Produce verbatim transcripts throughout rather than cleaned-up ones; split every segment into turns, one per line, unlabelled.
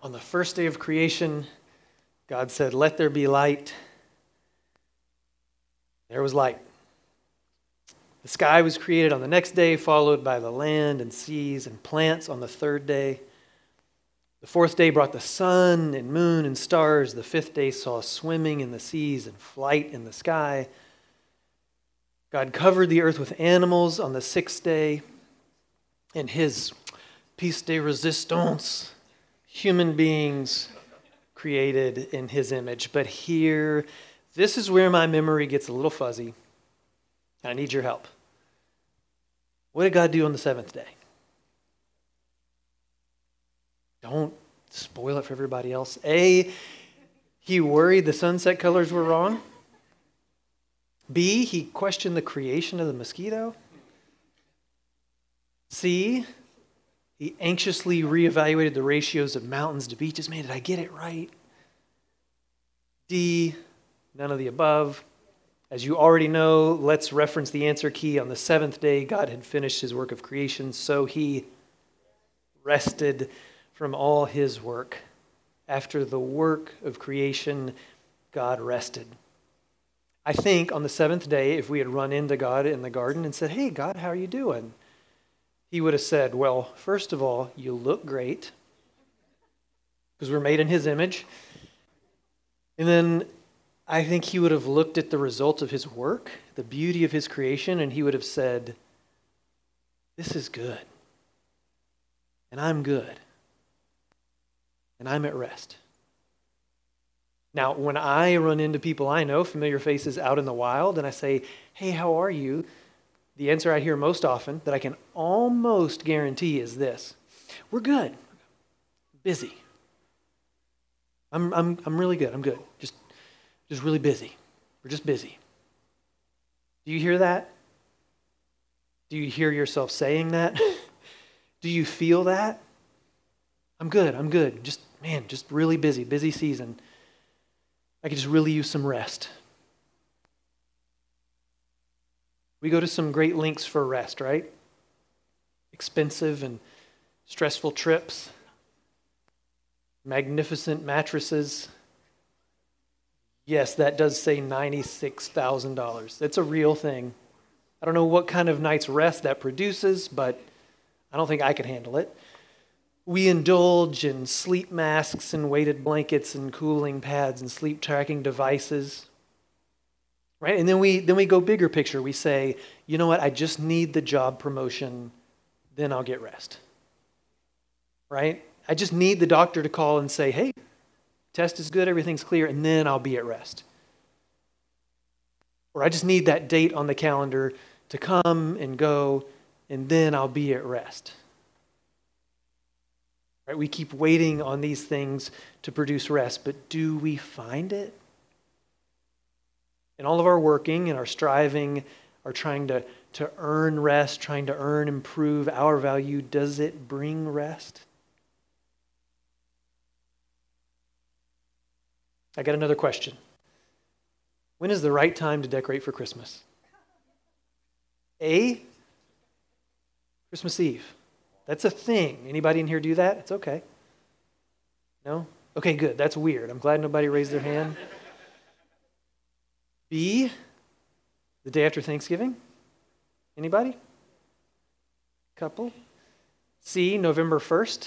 On the first day of creation, God said, "Let there be light." There was light. The sky was created on the next day, followed by the land and seas and plants on the third day. The fourth day brought the sun and moon and stars. The fifth day saw swimming in the seas and flight in the sky. God covered the earth with animals on the sixth day. In his piece de resistance, human beings created in his image. But here, this is where my memory gets a little fuzzy. I need your help. What did God do on the seventh day? Don't spoil it for everybody else. A, he worried the sunset colors were wrong. B, he questioned the creation of the mosquito. C, he anxiously reevaluated the ratios of mountains to beaches. Man, did I get it right? D, none of the above. As you already know, let's reference the answer key. On the seventh day, God had finished his work of creation, so he rested from all his work. After the work of creation, God rested. I think on the seventh day, if we had run into God in the garden and said, "Hey, God, how are you doing?" He would have said, "Well, first of all, you look great," because we're made in his image. And then I think he would have looked at the result of his work, the beauty of his creation, and he would have said, "This is good. And I'm good. And I'm at rest." Now, when I run into people I know, familiar faces out in the wild, and I say, "Hey, how are you?" the answer I hear most often that I can almost guarantee is this: "We're good. Busy. I'm I'm I'm really good. I'm good. Just just really busy. We're just busy." Do you hear that? Do you hear yourself saying that? Do you feel that? I'm good. I'm good. Just, man, just really busy. Busy season. I could just really use some rest. We go to some great lengths for rest, right? Expensive and stressful trips. Magnificent mattresses. Yes, that does say ninety-six thousand dollars. It's a real thing. I don't know what kind of night's rest that produces, but I don't think I could handle it. We indulge in sleep masks and weighted blankets and cooling pads and sleep tracking devices. Right? And then we then we go bigger picture. We say, "You know what? I just need the job promotion, then I'll get rest." Right? I just need the doctor to call and say, "Hey, test is good, everything's clear," and then I'll be at rest. Or I just need that date on the calendar to come and go, and then I'll be at rest. Right? We keep waiting on these things to produce rest, but do we find it? In all of our working and our striving, our trying to, to earn rest, trying to earn, improve our value, does it bring rest? I got another question. When is the right time to decorate for Christmas? A, Christmas Eve. That's a thing. Anybody in here do that? It's okay. No? Okay, good. That's weird. I'm glad nobody raised their hand. B, the day after Thanksgiving. Anybody? Couple. C, November first.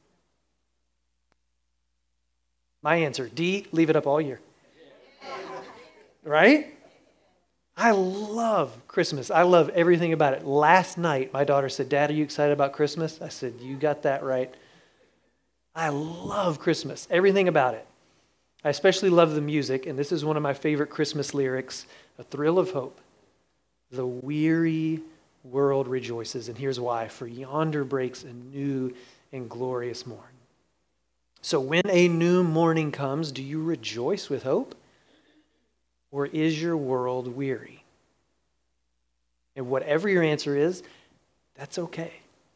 My answer, D, leave it up all year. Right? I love Christmas. I love everything about it. Last night, my daughter said, "Dad, are you excited about Christmas?" I said, "You got that right." I love Christmas, everything about it. I especially love the music, and this is one of my favorite Christmas lyrics, "A thrill of hope. The weary world rejoices." And here's why: "For yonder breaks a new and glorious morn." So when a new morning comes, do you rejoice with hope? Or is your world weary? And whatever your answer is, that's okay.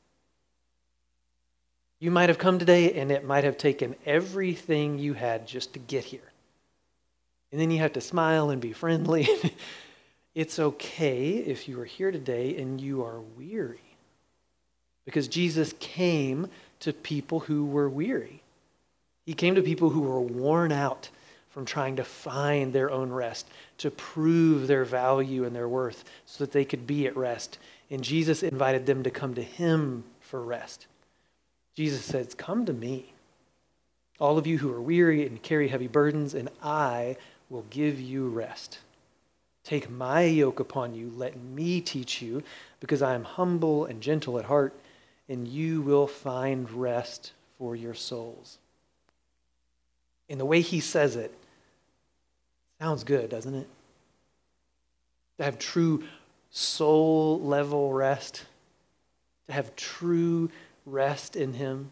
You might have come today and it might have taken everything you had just to get here. And then you have to smile and be friendly. It's okay if you are here today and you are weary. Because Jesus came to people who were weary. He came to people who were worn out from trying to find their own rest, to prove their value and their worth so that they could be at rest. And Jesus invited them to come to him for rest. Jesus says, come to me, all of you who are weary and carry heavy burdens, and I will give you rest. Take my yoke upon you, let me teach you, because I am humble and gentle at heart, and you will find rest for your souls. And the way he says it sounds good, doesn't it? To have true soul level rest, to have true rest in him.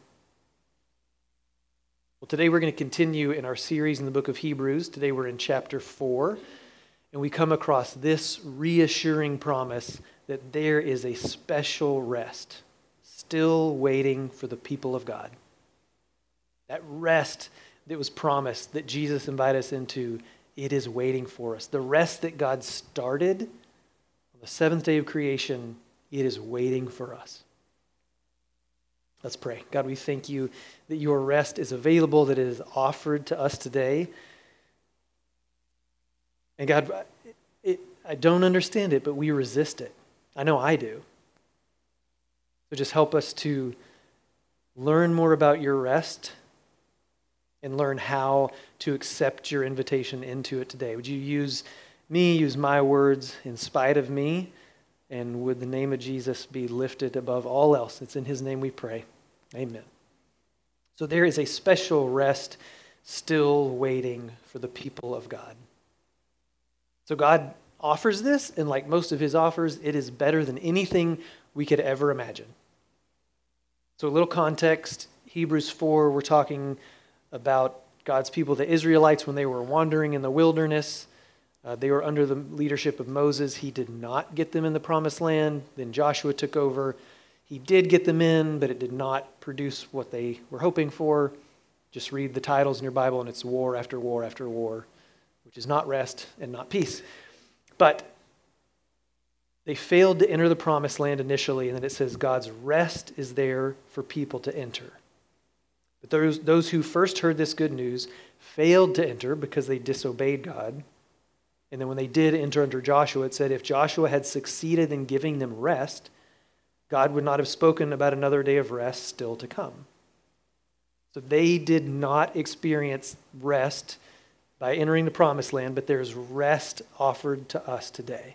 Well, today we're going to continue in our series in the book of Hebrews. Today we're in chapter four, and we come across this reassuring promise that there is a special rest still waiting for the people of God. That rest that was promised, that Jesus invited us into, it is waiting for us. The rest that God started on the seventh day of creation, it is waiting for us. Let's pray. God, we thank you that your rest is available, that it is offered to us today. And God, it, I don't understand it, but we resist it. I know I do. So just help us to learn more about your rest and learn how to accept your invitation into it today. Would you use me, use my words in spite of me, and would the name of Jesus be lifted above all else? It's in his name we pray. Amen. So there is a special rest still waiting for the people of God. So God offers this, and like most of his offers, it is better than anything we could ever imagine. So a little context, Hebrews four, we're talking about God's people, the Israelites, when they were wandering in the wilderness. Uh, they were under the leadership of Moses. He did not get them in the promised land. Then Joshua took over. He did get them in, but it did not produce what they were hoping for. Just read the titles in your Bible, and it's war after war after war, which is not rest and not peace. But they failed to enter the promised land initially, and then it says God's rest is there for people to enter. But those, those who first heard this good news failed to enter because they disobeyed God. And then when they did enter under Joshua, it said if Joshua had succeeded in giving them rest, God would not have spoken about another day of rest still to come. So they did not experience rest by entering the promised land, but there's rest offered to us today.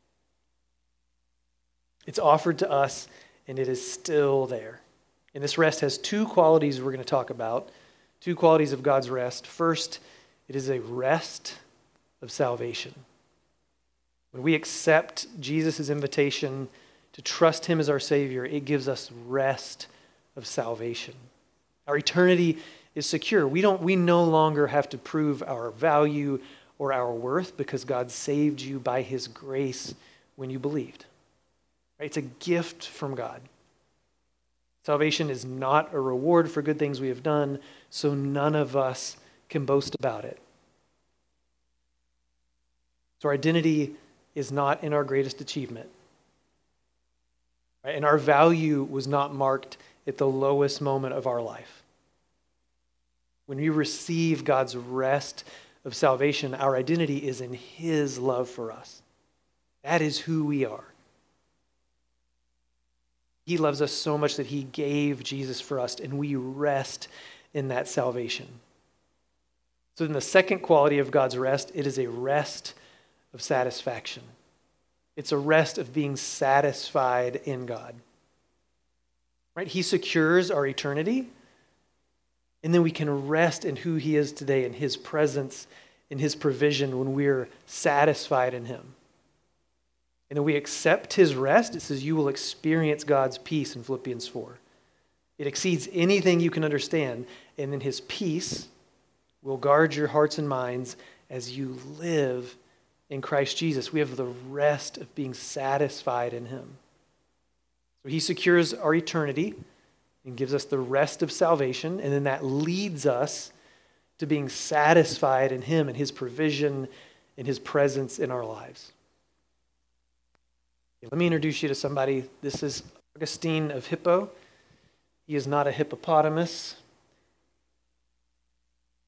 It's offered to us, and it is still there. And this rest has two qualities we're going to talk about, two qualities of God's rest. First, it is a rest of salvation. When we accept Jesus' invitation to trust him as our Savior, it gives us rest of salvation. Our eternity is secure. We don't. We no longer have to prove our value or our worth because God saved you by his grace when you believed. Right? It's a gift from God. Salvation is not a reward for good things we have done, so none of us can boast about it. So our identity is not in our greatest achievement. Right? And our value was not marked at the lowest moment of our life. When we receive God's rest of salvation, our identity is in his love for us. That is who we are. He loves us so much that he gave Jesus for us, and we rest in that salvation. So then the second quality of God's rest, it is a rest of satisfaction. It's a rest of being satisfied in God. Right? He secures our eternity, and then we can rest in who he is today, in his presence, in his provision when we're satisfied in him. And then we accept his rest. It says you will experience God's peace in Philippians four. It exceeds anything you can understand. And then his peace will guard your hearts and minds as you live in Christ Jesus. We have the rest of being satisfied in him. So he secures our eternity and gives us the rest of salvation. And then that leads us to being satisfied in him and his provision and his presence in our lives. Let me introduce you to somebody. This is Augustine of Hippo. He is not a hippopotamus.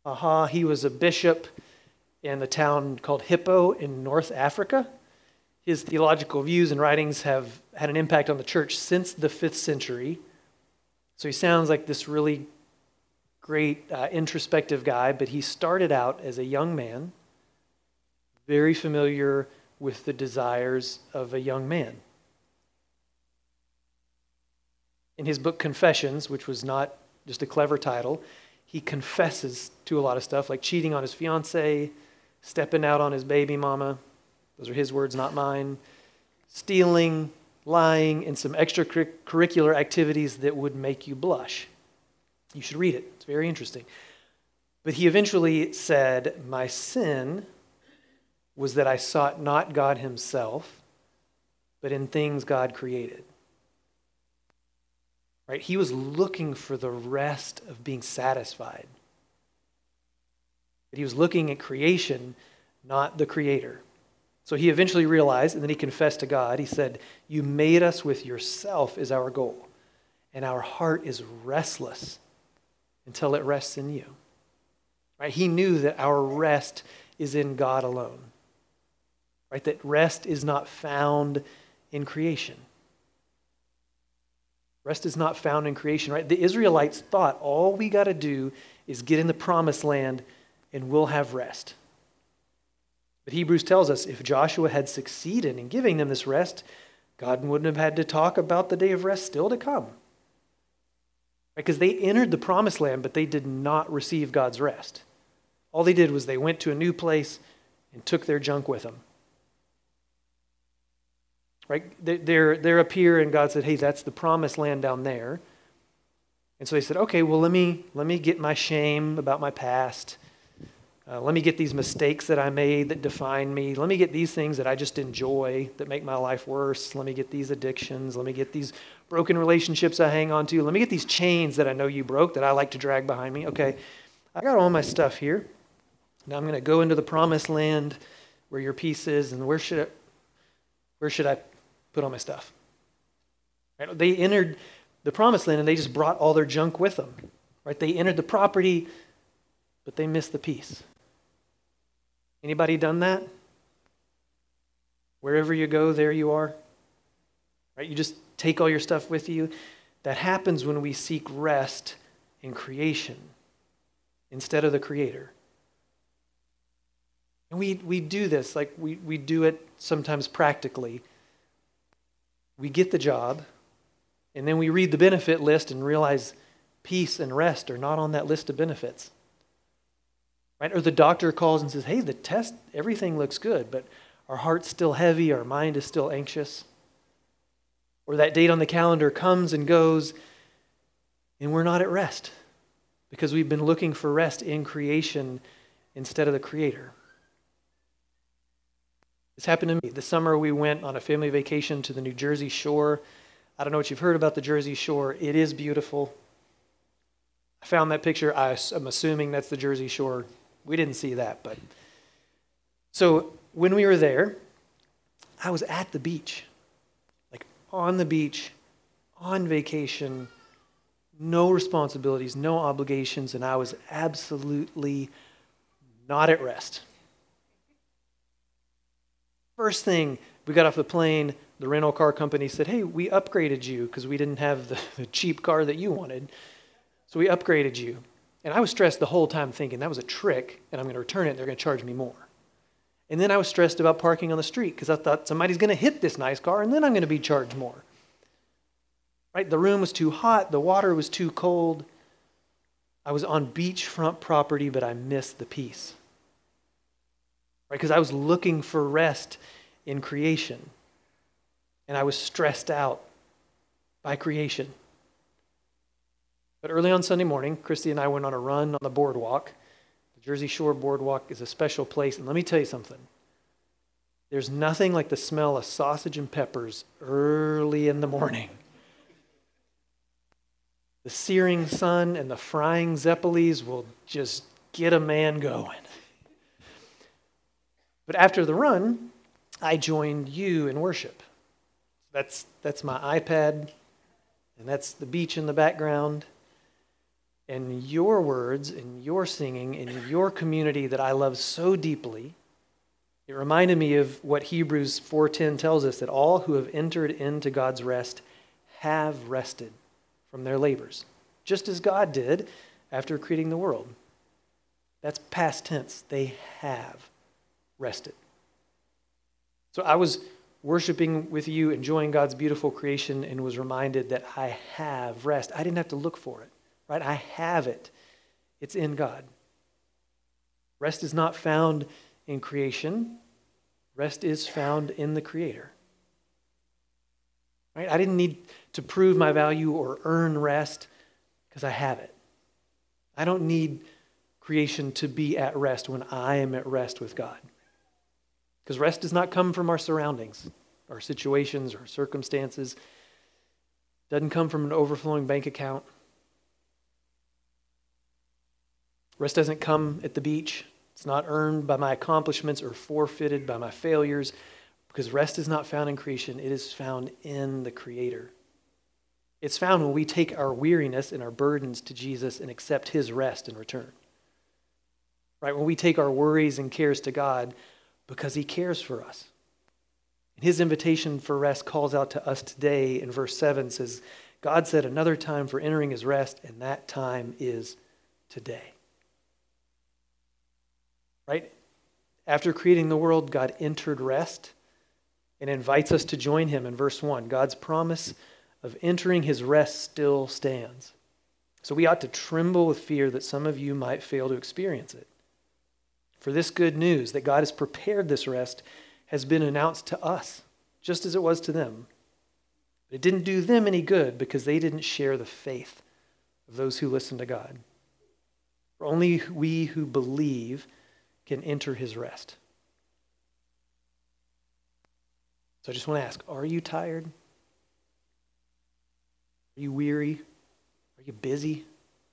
Aha, he was a bishop in the town called Hippo in North Africa. His theological views and writings have had an impact on the church since the fifth century. So he sounds like this really great uh, introspective guy, but he started out as a young man, very familiar with the desires of a young man. In his book Confessions, which was not just a clever title, he confesses to a lot of stuff like cheating on his fiancée, stepping out on his baby mama, those are his words, not mine, stealing, lying, and some extracurricular activities that would make you blush. You should read it. It's very interesting. But he eventually said, my sin was that I sought not God himself, but in things God created. Right? He was looking for the rest of being satisfied. But he was looking at creation, not the creator. So he eventually realized, and then he confessed to God, he said, you made us with yourself as our goal, and our heart is restless until it rests in you. Right? He knew that our rest is in God alone. Right? That rest is not found in creation. Rest is not found in creation, right? The Israelites thought all we got to do is get in the promised land and we'll have rest. But Hebrews tells us if Joshua had succeeded in giving them this rest, God wouldn't have had to talk about the day of rest still to come. Because they entered the promised land, but they did not receive God's rest. All they did was they went to a new place and took their junk with them. Right? They're, they're up here, and God said, hey, that's the promised land down there. And so they said, okay, well, let me, let me get my shame about my past. Uh, let me get these mistakes that I made that define me. Let me get these things that I just enjoy that make my life worse. Let me get these addictions. Let me get these broken relationships I hang on to. Let me get these chains that I know you broke that I like to drag behind me. Okay, I got all my stuff here. Now I'm going to go into the promised land where your peace is, and where should I, where should I put all my stuff? Right? They entered the promised land and they just brought all their junk with them. Right? They entered the property, but they missed the peace. Anybody done that? Wherever you go, there you are. Right? You just take all your stuff with you. That happens when we seek rest in creation instead of the Creator. And we, we do this, like we, we do it sometimes practically. We get the job, and then we read the benefit list and realize peace and rest are not on that list of benefits. Right? Or the doctor calls and says, hey, the test, everything looks good, but our heart's still heavy, our mind is still anxious. Or that date on the calendar comes and goes, and we're not at rest because we've been looking for rest in creation instead of the Creator. This happened to me. This summer we went on a family vacation to the New Jersey shore. I don't know what you've heard about the Jersey Shore. It is beautiful. I found that picture. I, I'm assuming that's the Jersey Shore. We didn't see that, but so when we were there, I was at the beach, like on the beach, on vacation, no responsibilities, no obligations, and I was absolutely not at rest. First thing, we got off the plane, the rental car company said, hey, we upgraded you because we didn't have the, the cheap car that you wanted. So we upgraded you. And I was stressed the whole time thinking that was a trick and I'm going to return it and they're going to charge me more. And then I was stressed about parking on the street because I thought somebody's going to hit this nice car and then I'm going to be charged more. Right? The room was too hot. The water was too cold. I was on beachfront property, but I missed the peace. Right? Because I was looking for rest in creation. And I was stressed out by creation. But early on Sunday morning, Christy and I went on a run on the boardwalk. The Jersey Shore Boardwalk is a special place. And let me tell you something. There's nothing like the smell of sausage and peppers early in the morning. The searing sun and the frying zeppelis will just get a man going. But after the run, I joined you in worship. That's, that's my iPad, and that's the beach in the background. And your words and your singing in your community that I love so deeply, it reminded me of what Hebrews four ten tells us, that all who have entered into God's rest have rested from their labors, just as God did after creating the world. That's past tense. They have rested. So I was worshiping with you, enjoying God's beautiful creation, and was reminded that I have rest. I didn't have to look for it, right? I have it. It's in God. Rest is not found in creation. Rest is found in the Creator. Right? I didn't need to prove my value or earn rest because I have it. I don't need creation to be at rest when I am at rest with God. Because rest does not come from our surroundings, our situations, or circumstances. It doesn't come from an overflowing bank account. Rest doesn't come at the beach. It's not earned by my accomplishments or forfeited by my failures, because rest is not found in creation. It is found in the Creator. It's found when we take our weariness and our burdens to Jesus and accept His rest in return. Right? When we take our worries and cares to God because He cares for us. And His invitation for rest calls out to us today in verse seven, says, God said another time for entering His rest, and that time is today. Right? After creating the world, God entered rest and invites us to join Him in verse one. God's promise of entering His rest still stands. So we ought to tremble with fear that some of you might fail to experience it. For this good news that God has prepared this rest has been announced to us, just as it was to them. But it didn't do them any good because they didn't share the faith of those who listen to God. For only we who believe can enter His rest. So I just want to ask, are you tired? Are you weary? Are you busy?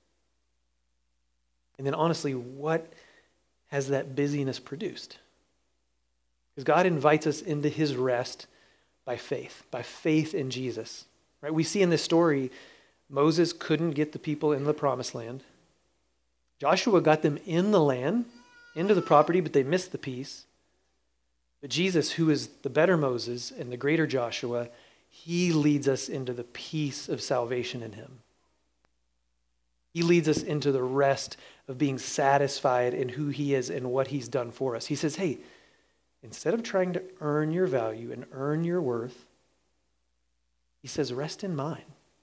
And then honestly, what has that busyness produced? Because God invites us into His rest by faith, by faith in Jesus. Right? We see in this story, Moses couldn't get the people in the promised land. Joshua got them in the land, into the property, but they missed the piece. But Jesus, who is the better Moses and the greater Joshua, He leads us into the peace of salvation in Him. He leads us into the rest of being satisfied in who He is and what He's done for us. He says, hey, instead of trying to earn your value and earn your worth, He says, rest in mine.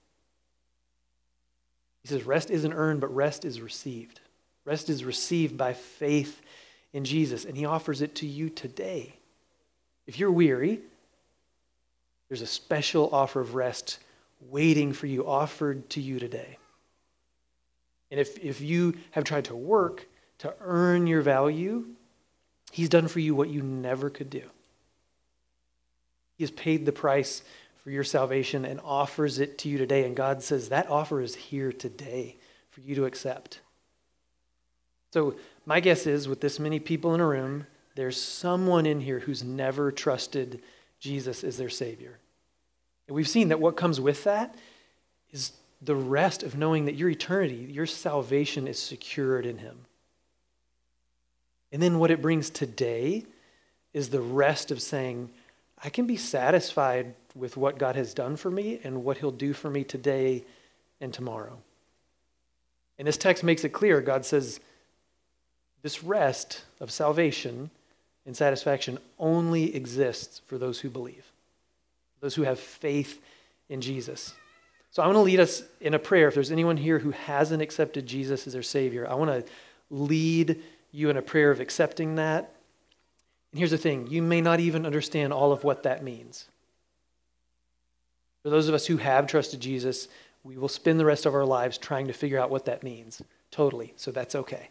He says, rest isn't earned, but rest is received. Rest is received by faith in Jesus, and He offers it to you today. If you're weary, there's a special offer of rest waiting for you, offered to you today. And if, if you have tried to work to earn your value, He's done for you what you never could do. He has paid the price for your salvation and offers it to you today. And God says that offer is here today for you to accept. So my guess is, with this many people in a room, there's someone in here who's never trusted Jesus as their Savior. And we've seen that what comes with that is the rest of knowing that your eternity, your salvation is secured in Him. And then what it brings today is the rest of saying, I can be satisfied with what God has done for me and what He'll do for me today and tomorrow. And this text makes it clear. God says, this rest of salvation and satisfaction only exists for those who believe, those who have faith in Jesus. So I want to lead us in a prayer. If there's anyone here who hasn't accepted Jesus as their Savior, I want to lead you in a prayer of accepting that. And here's the thing, you may not even understand all of what that means. For those of us who have trusted Jesus, we will spend the rest of our lives trying to figure out what that means. Totally. So that's okay.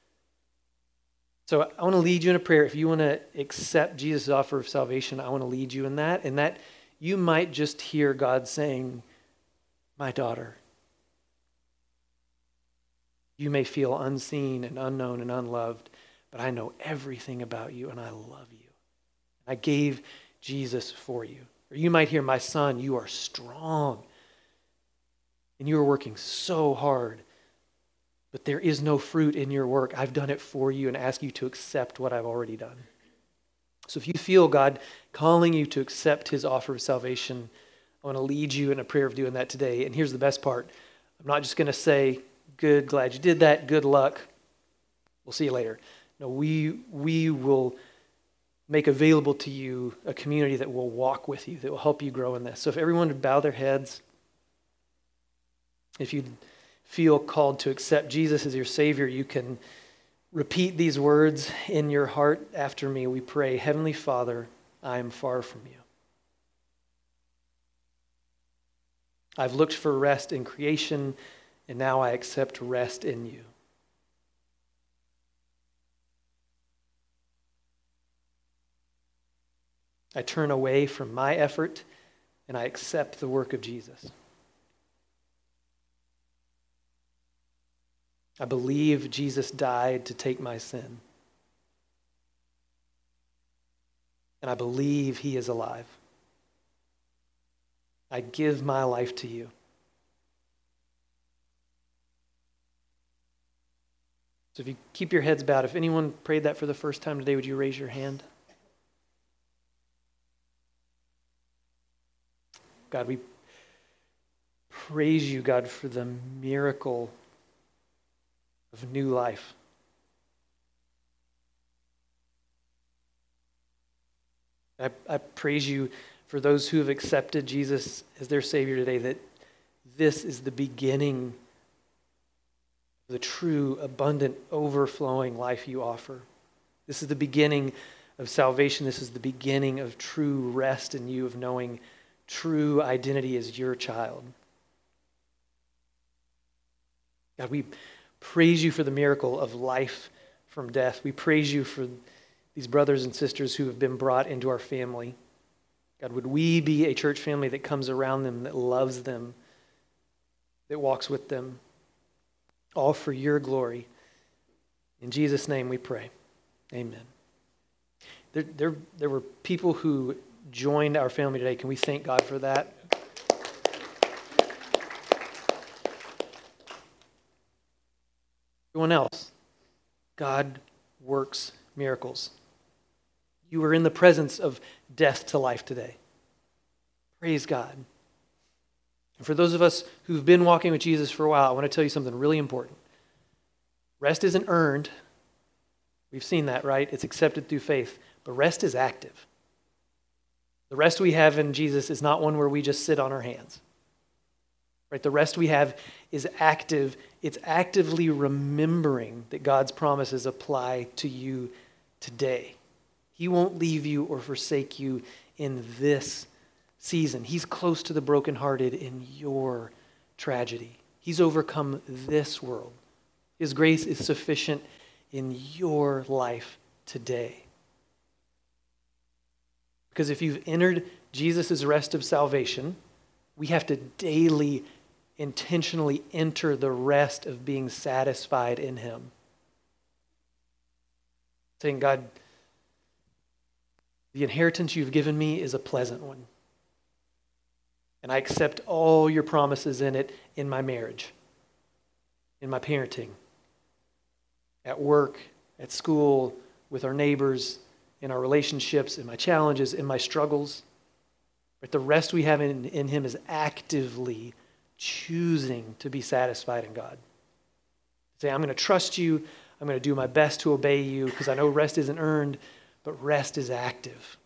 So I want to lead you in a prayer. If you want to accept Jesus' offer of salvation, I want to lead you in that. And that you might just hear God saying, my daughter, you may feel unseen and unknown and unloved, but I know everything about you and I love you. I gave Jesus for you. Or you might hear, my son, you are strong and you are working so hard but there is no fruit in your work. I've done it for you and ask you to accept what I've already done. So if you feel God calling you to accept his offer of salvation, I want to lead you in a prayer of doing that today. And here's the best part. I'm not just going to say, good, glad you did that, good luck. We'll see you later. No, we we will make available to you a community that will walk with you, that will help you grow in this. So if everyone would bow their heads, if you feel called to accept Jesus as your Savior, you can repeat these words in your heart after me. We pray, Heavenly Father, I am far from you. I've looked for rest in creation, and now I accept rest in you. I turn away from my effort, and I accept the work of Jesus. I believe Jesus died to take my sin. And I believe he is alive. I give my life to you. So if you keep your heads bowed, if anyone prayed that for the first time today, would you raise your hand? God, we praise you, God, for the miracle of new life. I, I praise you for those who have accepted Jesus as their Savior today, that this is the beginning of the true, abundant, overflowing life you offer. This is the beginning of salvation. This is the beginning of true rest in you, of knowing true identity as your child. God, we praise you for the miracle of life from death. We praise you for these brothers and sisters who have been brought into our family. God, would we be a church family that comes around them, that loves them, that walks with them, all for your glory. In Jesus' name we pray. Amen. There, there, there were people who joined our family today. Can we thank God for that? Everyone else, God works miracles. You are in the presence of death to life today. Praise God. And for those of us who've been walking with Jesus for a while, I want to tell you something really important. Rest isn't earned. We've seen that, right? It's accepted through faith. But rest is active. The rest we have in Jesus is not one where we just sit on our hands. Right? The rest we have is active. It's actively remembering that God's promises apply to you today. He won't leave you or forsake you in this season. He's close to the brokenhearted in your tragedy. He's overcome this world. His grace is sufficient in your life today. Because if you've entered Jesus' rest of salvation, we have to daily, intentionally enter the rest of being satisfied in him. Saying, God, the inheritance you've given me is a pleasant one. And I accept all your promises in it in my marriage, in my parenting, at work, at school, with our neighbors, in our relationships, in my challenges, in my struggles. But the rest we have in, in him is actively choosing to be satisfied in God. Say, I'm going to trust you. I'm going to do my best to obey you because I know rest isn't earned, but rest is active.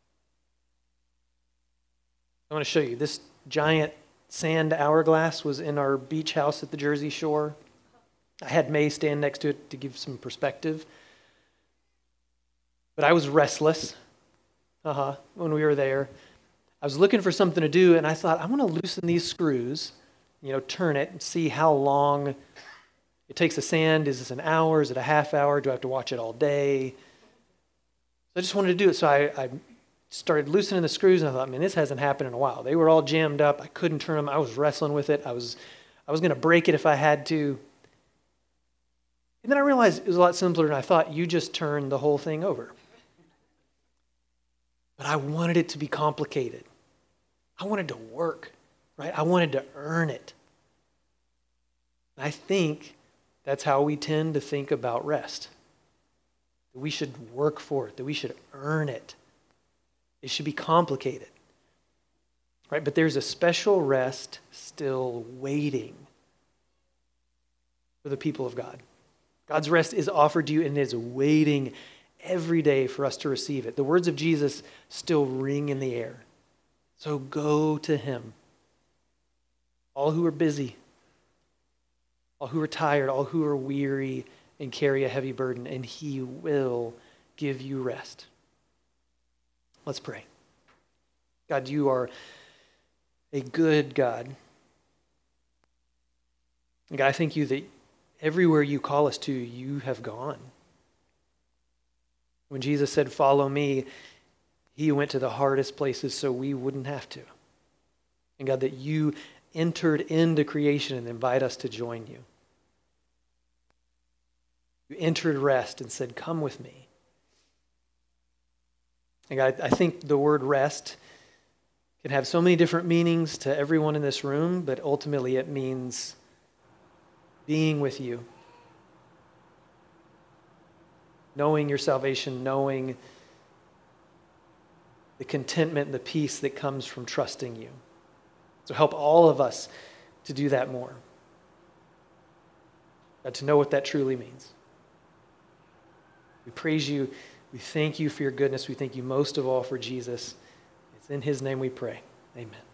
I want to show you. This giant sand hourglass was in our beach house at the Jersey Shore. I had May stand next to it to give some perspective. But I was restless uh-huh, when we were there. I was looking for something to do, and I thought, I want to loosen these screws, you know, turn it and see how long it takes the sand. Is this an hour? Is it a half hour? Do I have to watch it all day? So I just wanted to do it. So I, I started loosening the screws, and I thought, man, this hasn't happened in a while. They were all jammed up. I couldn't turn them. I was wrestling with it. I was, I was going to break it if I had to. And then I realized it was a lot simpler than I thought. You just turn the whole thing over. But I wanted it to be complicated. I wanted to work, right? I wanted to earn it. I think That's how we tend to think about rest. That we should work for it, that we should earn it. It should be complicated. Right? But there's a special rest still waiting for the people of God. God's rest is offered to you and is waiting every day for us to receive it. The words of Jesus still ring in the air. So go to him. All who are busy, all who are tired, all who are weary and carry a heavy burden, and he will give you rest. Let's pray. God, you are a good God. And God, I thank you that everywhere you call us to, you have gone. When Jesus said, follow me, he went to the hardest places so we wouldn't have to. And God, that you entered into creation and invite us to join you. You entered rest and said, come with me. And God, I think the word rest can have so many different meanings to everyone in this room, but ultimately it means being with you. Knowing your salvation, knowing the contentment and the peace that comes from trusting you. So help all of us to do that more. God, to know what that truly means. We praise you. We thank you for your goodness. We thank you most of all for Jesus. It's in his name we pray. Amen.